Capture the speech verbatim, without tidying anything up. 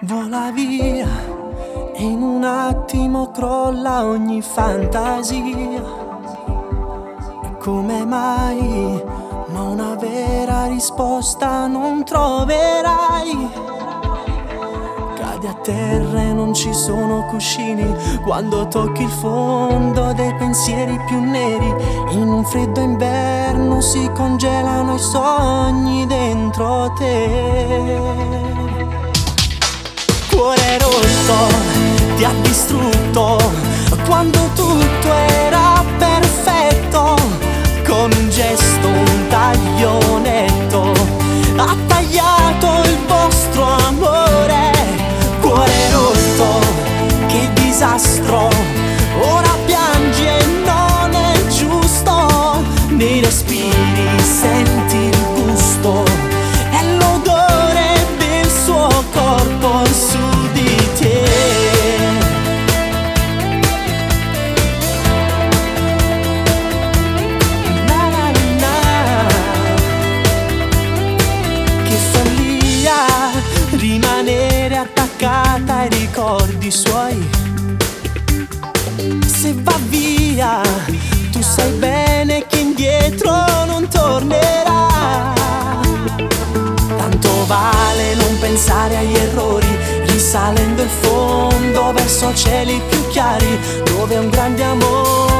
Vola via e in un attimo crolla ogni fantasia. Come mai? Ma una vera risposta non troverai. Cadi a terra e non ci sono cuscini quando tocchi il fondo dei pensieri più neri. In un freddo inverno si congelano i sogni dentro te. Cuore rotto, ti ha distrutto quando tutto era perfetto. Con un gesto, un taglio netto, ha tagliato il vostro amore. Cuore rotto, che disastro, ora piangi e non è giusto. Nei respiri senti il gusto, è l'odore del suo corpo su di te. Na na na, che follia rimanere attaccata ai ricordi suoi. Se va via, tu sai bene che indietro non tornerà. Tanto vale non pensare agli errori, risalendo il fondo verso cieli più chiari, dove un grande amore